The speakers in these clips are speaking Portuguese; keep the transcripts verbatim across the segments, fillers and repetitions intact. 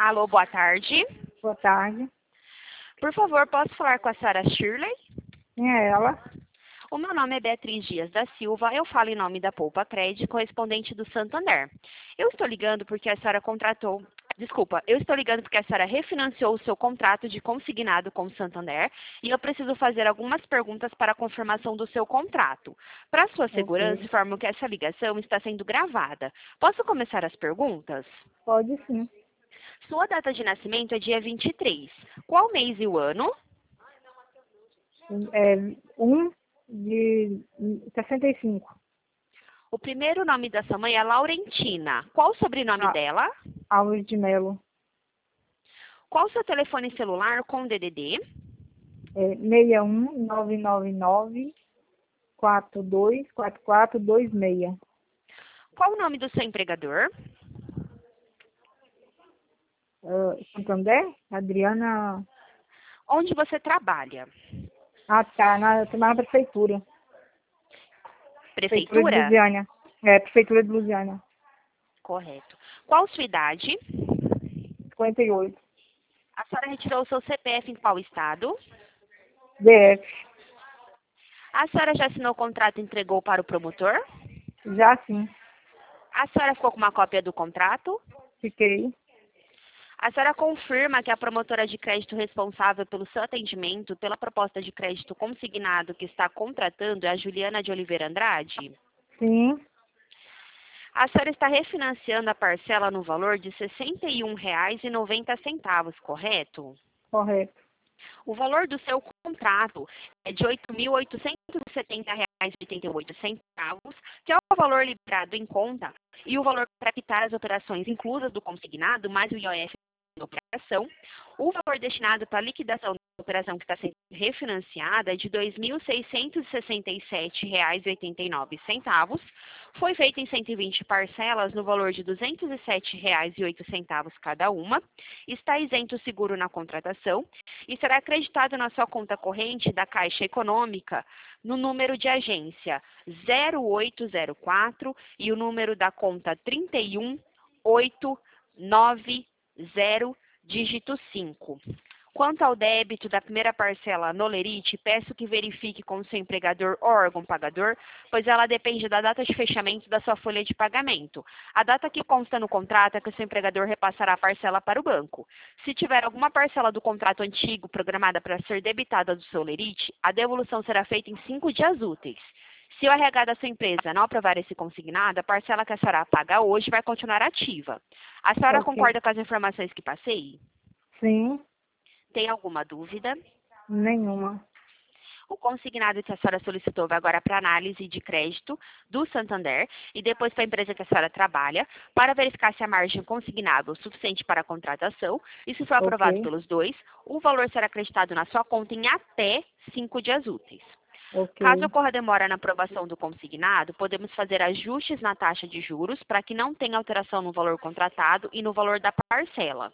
Alô, boa tarde. Boa tarde. Por favor, posso falar com a senhora Shirley? Quem é ela? O meu nome é Beatriz Dias da Silva, eu falo em nome da Poupa Crédito, correspondente do Santander. Eu estou ligando porque a senhora contratou... Desculpa, eu estou ligando porque a senhora refinanciou o seu contrato de consignado com o Santander e eu preciso fazer algumas perguntas para a confirmação do seu contrato. Para sua segurança, Ok. informo que essa ligação está sendo gravada. Posso começar as perguntas? Pode sim. Sua data de nascimento é dia vinte e três. Qual mês e o ano? É um de sessenta e cinco. O primeiro nome da sua mãe é Laurentina. Qual o sobrenome A- dela? Alves de Melo. Qual o seu telefone celular com D D D? É seis um nove nove nove quatro dois quatro quatro dois seis. Qual o nome do seu empregador? Uh, Santander? Adriana. Onde você trabalha? Ah, tá. Na, tô na prefeitura. Prefeitura de Prefeitura? Lusiânia. É, Prefeitura de Lusiânia. Correto. Qual sua idade? cinquenta e oito. A senhora retirou o seu C P F em qual estado? D F. A senhora já assinou o contrato e entregou para o promotor? Já sim. A senhora ficou com uma cópia do contrato? Fiquei. A senhora confirma que a promotora de crédito responsável pelo seu atendimento pela proposta de crédito consignado que está contratando é a Juliana de Oliveira Andrade? Sim. A senhora está refinanciando a parcela no valor de sessenta e um reais e noventa centavos, correto? Correto. O valor do seu contrato é de oito mil oitocentos e setenta reais e oitenta e oito centavos, que é o valor liberado em conta, e o valor para quitar as operações inclusas do consignado, mais o I O F da operação. O valor destinado para a liquidação da operação que está sendo refinanciada é de dois mil seiscentos e sessenta e sete reais e oitenta e nove centavos. Foi feito em cento e vinte parcelas no valor de duzentos e sete reais e oito centavos cada uma. Está isento o seguro na contratação e será acreditado na sua conta corrente da Caixa Econômica no número de agência zero oito zero quatro e o número da conta trinta e um oito nove zero, dígito cinco. Quanto ao débito da primeira parcela no Lerite, peço que verifique com o seu empregador ou órgão pagador, pois ela depende da data de fechamento da sua folha de pagamento. A data que consta no contrato é que o seu empregador repassará a parcela para o banco. Se tiver alguma parcela do contrato antigo programada para ser debitada do seu Lerite, a devolução será feita em cinco dias úteis. Se o R H da sua empresa não aprovar esse consignado, a parcela que a senhora paga hoje vai continuar ativa. A senhora Ok. concorda com as informações que passei? Sim. Tem alguma dúvida? Nenhuma. O consignado que a senhora solicitou vai agora para análise de crédito do Santander e depois para a empresa que a senhora trabalha, para verificar se a margem consignável é suficiente para a contratação e se for aprovado Ok. pelos dois, o valor será acreditado na sua conta em até cinco dias úteis. Caso Ok. ocorra demora na aprovação do consignado, podemos fazer ajustes na taxa de juros para que não tenha alteração no valor contratado e no valor da parcela.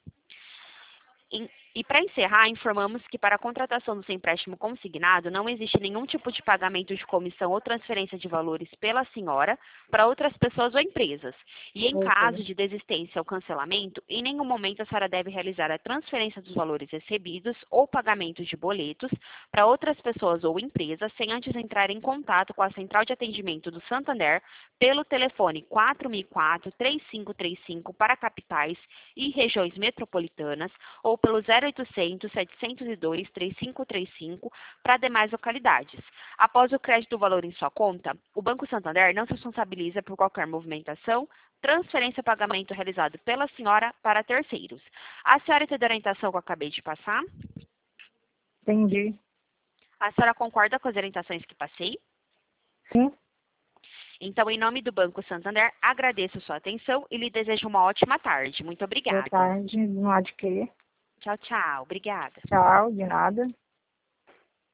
Em- E para encerrar, informamos que para a contratação do seu empréstimo consignado não existe nenhum tipo de pagamento de comissão ou transferência de valores pela senhora para outras pessoas ou empresas. E em Ok. caso de desistência ou cancelamento, em nenhum momento a senhora deve realizar a transferência dos valores recebidos ou pagamento de boletos para outras pessoas ou empresas sem antes entrar em contato com a central de atendimento do Santander pelo telefone quatro mil e quatro, três cinco três cinco para capitais e regiões metropolitanas ou pelo zero oitocentos, setecentos e dois, trinta e cinco trinta e cinco para demais localidades. Após o crédito do valor em sua conta, o Banco Santander não se responsabiliza por qualquer movimentação, transferência ou pagamento realizado pela senhora para terceiros. A senhora entendeu a orientação que eu acabei de passar? Entendi. A senhora concorda com as orientações que passei? Sim. Então, em nome do Banco Santander, agradeço sua atenção e lhe desejo uma ótima tarde. Muito Boa obrigada. tarde. Não há de quê. Tchau, tchau. Obrigada. Tchau. De nada.